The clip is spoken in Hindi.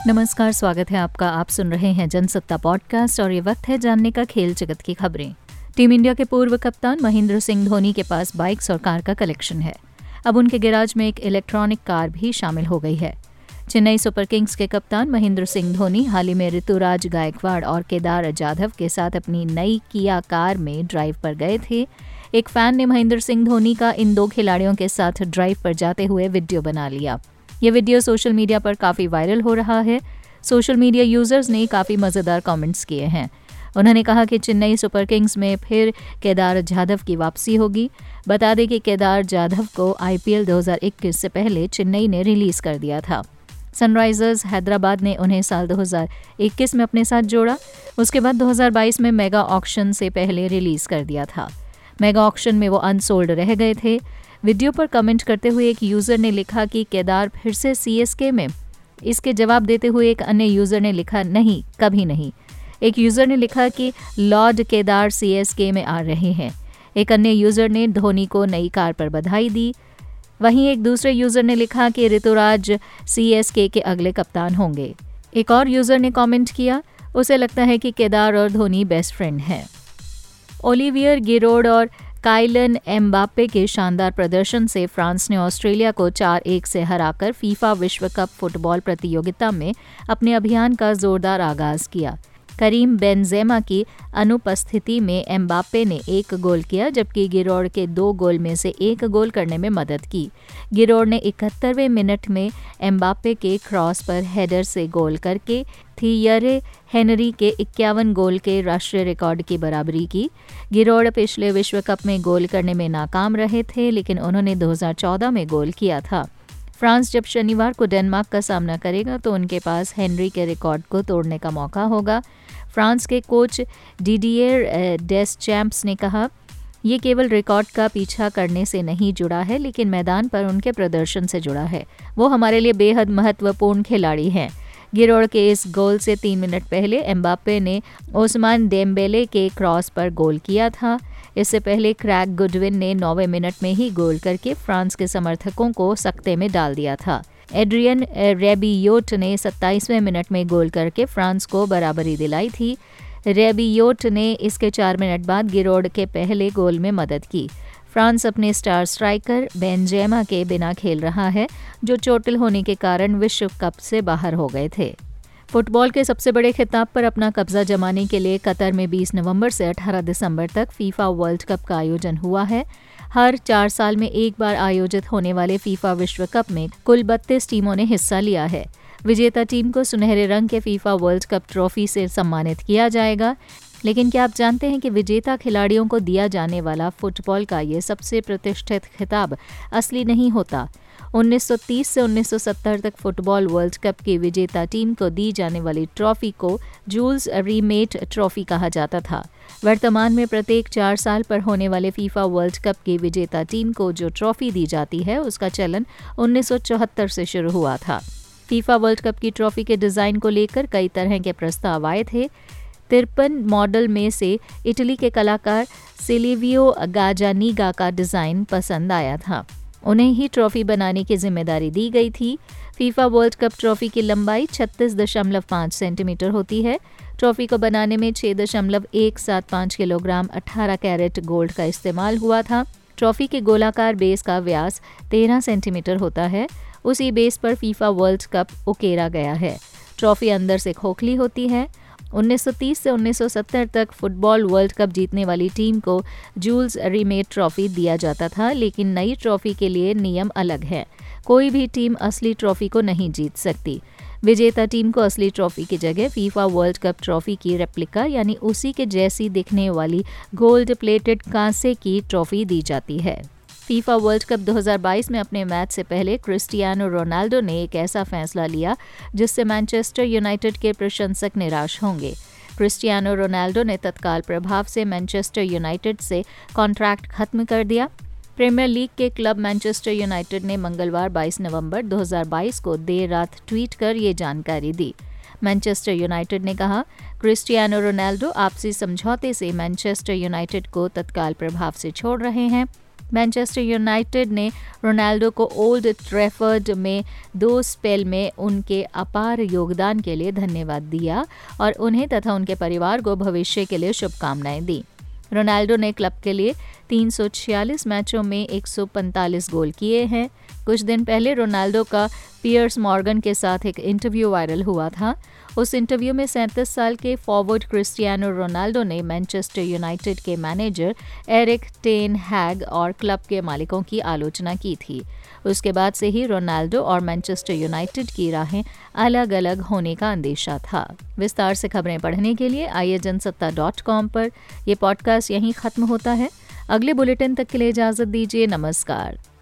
नमस्कार, स्वागत है आपका। आप सुन रहे हैं जनसत्ता पॉडकास्ट और ये वक्त है जानने का खेल जगत की खबरें। टीम इंडिया के पूर्व कप्तान महेंद्र सिंह धोनी के पास बाइक्स और कार का कलेक्शन है। अब उनके गैराज में एक इलेक्ट्रॉनिक कार भी शामिल हो गई है। चेन्नई सुपर किंग्स के कप्तान महेंद्र सिंह धोनी हाल ही में ऋतुराज गायकवाड़ और केदार जाधव के साथ अपनी नई किया कार में ड्राइव पर गए थे। एक फैन ने महेंद्र सिंह धोनी का इन दो खिलाड़ियों के साथ ड्राइव पर जाते हुए वीडियो बना लिया। ये वीडियो सोशल मीडिया पर काफ़ी वायरल हो रहा है। सोशल मीडिया यूजर्स ने काफ़ी मज़ेदार कमेंट्स किए हैं। उन्होंने कहा कि चेन्नई सुपर किंग्स में फिर केदार जाधव की वापसी होगी। बता दें कि केदार जाधव को IPL 2021 से पहले चेन्नई ने रिलीज़ कर दिया था। सनराइजर्स हैदराबाद ने उन्हें साल 2021 में अपने साथ जोड़ा। उसके बाद 2022 में मेगा ऑक्शन से पहले रिलीज़ कर दिया था। मेगा ऑक्शन में वो अनसोल्ड रह गए थे। वीडियो पर कमेंट करते हुए एक यूज़र ने लिखा कि केदार फिर से CSK में। इसके जवाब देते हुए एक अन्य यूज़र ने लिखा, नहीं, कभी नहीं। एक यूज़र ने लिखा कि लॉर्ड केदार CSK में आ रहे हैं। एक अन्य यूज़र ने धोनी को नई कार पर बधाई दी। वहीं एक दूसरे यूज़र ने लिखा कि ऋतुराज CSK के अगले कप्तान होंगे। एक और यूज़र ने कमेंट किया, उसे लगता है कि केदार और धोनी बेस्ट फ्रेंड हैं। ओलिवियर गिरोड और काइलन एम्बाप्पे के शानदार प्रदर्शन से फ्रांस ने ऑस्ट्रेलिया को 4-1 से हराकर फीफा विश्व कप फुटबॉल प्रतियोगिता में अपने अभियान का जोरदार आगाज किया। करीम बेंजेमा की अनुपस्थिति में एम्बाप्पे ने 1 गोल किया, जबकि गिरोड के 2 गोल में से 1 गोल करने में मदद की। गिरोड ने 71वें मिनट में एम्बाप्पे के क्रॉस पर हेडर से गोल करके थियरे हेनरी के 51 गोल के राष्ट्रीय रिकॉर्ड की बराबरी की। गिरोड पिछले विश्व कप में गोल करने में नाकाम रहे थे, लेकिन उन्होंने 2014 में गोल किया था। फ्रांस जब शनिवार को डेनमार्क का सामना करेगा तो उनके पास हेनरी के रिकॉर्ड को तोड़ने का मौका होगा। फ्रांस के कोच डिडियर डेस्चैम्प्स ने कहा, ये केवल रिकॉर्ड का पीछा करने से नहीं जुड़ा है, लेकिन मैदान पर उनके प्रदर्शन से जुड़ा है। वो हमारे लिए बेहद महत्वपूर्ण खिलाड़ी हैं। गिरोड के इस गोल से 3 मिनट पहले एम्बाप्पे ने ओस्मान डेम्बेले के क्रॉस पर गोल किया था। इससे पहले क्रैग गुडविन ने 9वें मिनट में ही गोल करके फ्रांस के समर्थकों को सकते में डाल दिया था। एड्रियन रेबियोट ने 27वें मिनट में गोल करके फ्रांस को बराबरी दिलाई थी। रेबियोट ने इसके 4 मिनट बाद गिरोड के पहले गोल में मदद की। फ्रांस अपने स्टार स्ट्राइकर बेंजेमा के बिना खेल रहा है, जो चोटिल होने के कारण विश्व कप से बाहर हो गए थे। फुटबॉल के सबसे बड़े खिताब पर अपना कब्जा जमाने के लिए कतर में 20 नवंबर से 18 दिसंबर तक फीफा वर्ल्ड कप का आयोजन हुआ है। हर 4 साल में एक बार आयोजित होने वाले फीफा विश्व कप में कुल 32 टीमों ने हिस्सा लिया है। विजेता टीम को सुनहरे रंग के फीफा वर्ल्ड कप ट्रॉफी से सम्मानित किया जाएगा। लेकिन क्या आप जानते हैं कि विजेता खिलाड़ियों को दिया जाने वाला फुटबॉल का ये सबसे प्रतिष्ठित खिताब असली नहीं होता। 1930 से 1970 तक फुटबॉल वर्ल्ड कप की विजेता टीम को दी जाने वाली ट्रॉफी को जूल्स रीमेट ट्रॉफी कहा जाता था। वर्तमान में प्रत्येक 4 साल पर होने वाले फीफा वर्ल्ड कप की विजेता टीम को जो ट्रॉफी दी जाती है, उसका चलन 1974 से शुरू हुआ था। फीफा वर्ल्ड कप की ट्रॉफी के डिज़ाइन को लेकर कई तरह के प्रस्ताव आए थे। 53 मॉडल में से इटली के कलाकार सिल्वियो गाजानीगा का डिज़ाइन पसंद आया था। उन्हें ही ट्रॉफी बनाने की जिम्मेदारी दी गई थी। फीफा वर्ल्ड कप ट्रॉफी की लंबाई 36.5 सेंटीमीटर होती है। ट्रॉफी को बनाने में 6.175 किलोग्राम 18 कैरेट गोल्ड का इस्तेमाल हुआ था। ट्रॉफी के गोलाकार बेस का व्यास 13 सेंटीमीटर होता है। उसी बेस पर फीफा वर्ल्ड कप उकेरा गया है। ट्रॉफी अंदर से खोखली होती है। 1930 से 1970 तक फुटबॉल वर्ल्ड कप जीतने वाली टीम को जूल्स रीमेट ट्रॉफी दिया जाता था, लेकिन नई ट्रॉफी के लिए नियम अलग है। कोई भी टीम असली ट्रॉफी को नहीं जीत सकती। विजेता टीम को असली ट्रॉफी की जगह फीफा वर्ल्ड कप ट्रॉफी की रेप्लिका यानी उसी के जैसी दिखने वाली गोल्ड प्लेटेड कांसे की ट्रॉफी दी जाती है। फीफा वर्ल्ड कप 2022 में अपने मैच से पहले क्रिस्टियानो रोनाल्डो ने एक ऐसा फैसला लिया जिससे मैनचेस्टर यूनाइटेड के प्रशंसक निराश होंगे। क्रिस्टियानो रोनाल्डो ने तत्काल प्रभाव से मैनचेस्टर यूनाइटेड से कॉन्ट्रैक्ट खत्म कर दिया। प्रीमियर लीग के क्लब मैनचेस्टर यूनाइटेड ने मंगलवार 22 नवंबर 2022 को देर रात ट्वीट कर ये जानकारी दी। मैनचेस्टर यूनाइटेड ने कहा, क्रिस्टियानो रोनाल्डो आपसी समझौते से मैनचेस्टर यूनाइटेड को तत्काल प्रभाव से छोड़ रहे हैं। मैनचेस्टर यूनाइटेड ने रोनाल्डो को ओल्ड ट्रैफर्ड में 2 स्पेल में उनके अपार योगदान के लिए धन्यवाद दिया और उन्हें तथा उनके परिवार को भविष्य के लिए शुभकामनाएं दी। रोनाल्डो ने क्लब के लिए 346 मैचों में 145 गोल किए हैं। कुछ दिन पहले रोनाल्डो का पियर्स मॉर्गन के साथ एक इंटरव्यू वायरल हुआ था। उस इंटरव्यू में 37 साल के फॉरवर्ड क्रिस्टियानो रोनाल्डो ने मैनचेस्टर यूनाइटेड के मैनेजर एरिक टेन हैग और क्लब के मालिकों की आलोचना की थी। उसके बाद से ही रोनाल्डो और मैनचेस्टर यूनाइटेड की राहें अलग अलग होने का अंदेशा था। विस्तार से खबरें पढ़ने के लिए आइए जनसत्ता.com पर। यह पॉडकास्ट यहीं खत्म होता है। अगले बुलेटिन तक के लिए इजाजत दीजिए। नमस्कार।